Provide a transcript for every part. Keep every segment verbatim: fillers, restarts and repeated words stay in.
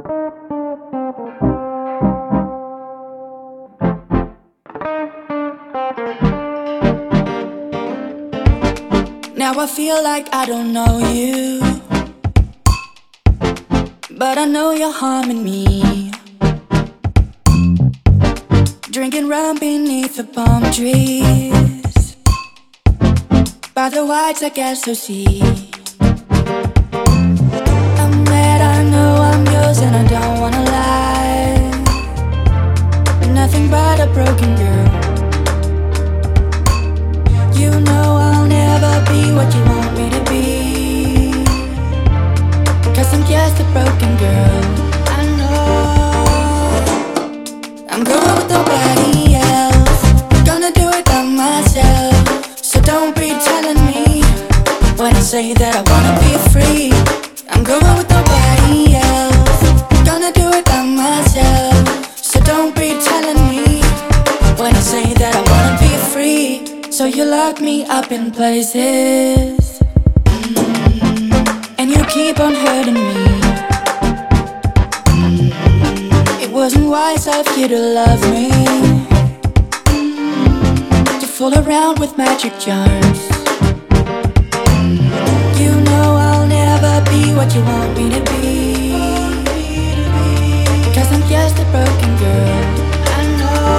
Now I feel like I don't know you, but I know you're harming me. Drinking rum beneath the palm trees, by the whites I guess so see. I'm mad, I know I'm yours and I don't wanna lie. Nothing but a broken girl. You know I'll never be what you want me to be, 'cause I'm just a broken girl. I know I'm going with nobody else, gonna do it by myself. So don't be telling me when I say that I wanna be free. I'm going with nobody else, gonna do it by myself. So don't be telling me when I say that I wanna be free. So you lock me up in places, mm, and you keep on hurting me. mm, It wasn't wise of you to love me, mm, to fool around with magic charms. mm, You know I'll never be what you want me to be, 'cause I'm just a broken girl. I know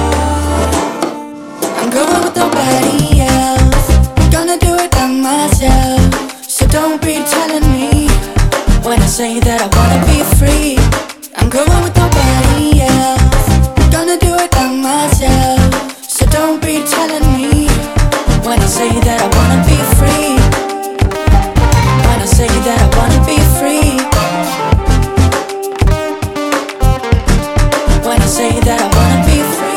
I'm going with nobody else, gonna do it by myself. So don't be telling me when I say that I wanna be free. I'm going with nobody else, gonna do it by myself. So don't be telling me when I say that I wanna be free. When I say that I wanna be free. When I say that I wanna be free.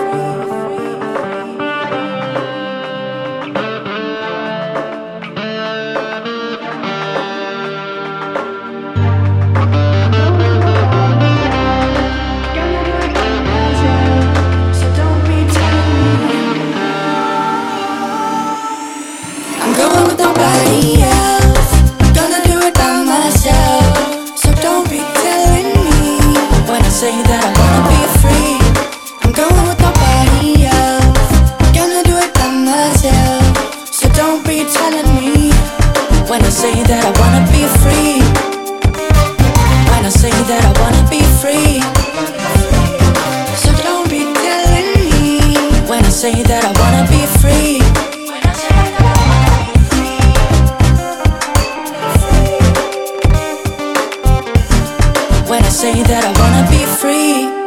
Nobody else, gonna do it by myself. So don't be telling me when I say that I wanna be free. I'm going with nobody else, gonna do it by myself. So don't be telling me when I say that I wanna be free. When I say that I wanna be free. So don't be telling me when I say that I wanna be free. When I say that I wanna be free.